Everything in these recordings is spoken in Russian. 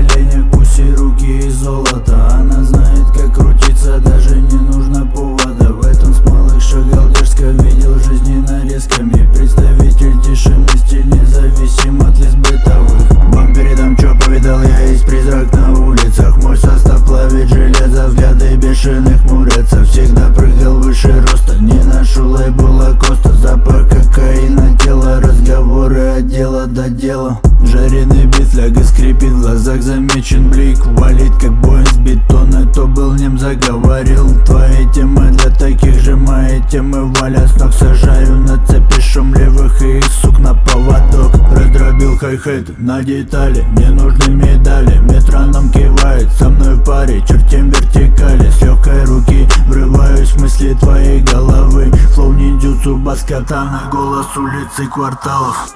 коленях, пусть и руки из золота. Она знает, как крутиться, даже не нужно повода. В этом с малых шагал дерзко, видел жизни нарезками. Представитель тишины, стиль независим от лиц бытовых. Вам передам, чё повидал я, есть призрак на улицах. Мой состав плавит железо, взгляды бешеных мурятся. Всегда прыгал выше роста, не ношу лейбл Лакоста. Запах кокаина, тело, разговоры от дела до дела. Жареный бит, фляга скрипит, в глазах замечен блик. Валит как воин с бетона, кто был нем заговорил. Твои темы для таких же, мои темы валят с ног. Сажаю на цепи шум левых и их сук на поводок. Раздробил хай-хет на детали, не нужны медали. Метроном кивает, со мной в паре, чертим вертикали. С легкой руки врываюсь в мысли твоей головы. Флоу ниндзюцу, бас-катана, голос улицы кварталов.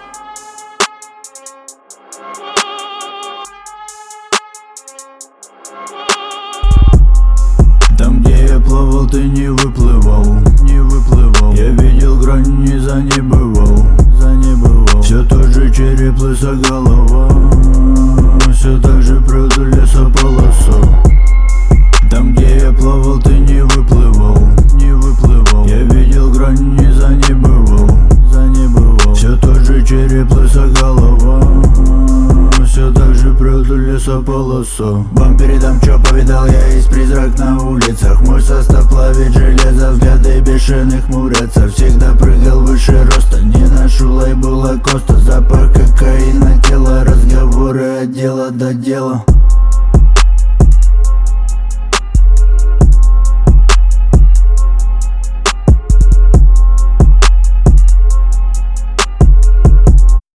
Там, где я плавал, ты не выплывал, не выплывал. Я видел грань, не занебывал, занебывал. Все тот же череп, лысая голова, все так же пройду лесополосу. Там, где я плавал, ты не выплывал, не выплывал. Я видел грань, не занебывал, занебывал. Все тот же череп, лысая голова, все так же пройду лесополосу. Вам передам, чё повидал я, есть призрак на улицах. Мой состав плавит железо, взгляды бешеных мурятся. Всегда прыгал выше роста, не ношу лейбл Лакоста. Запах кокаина, тело, разговоры от дела до дела.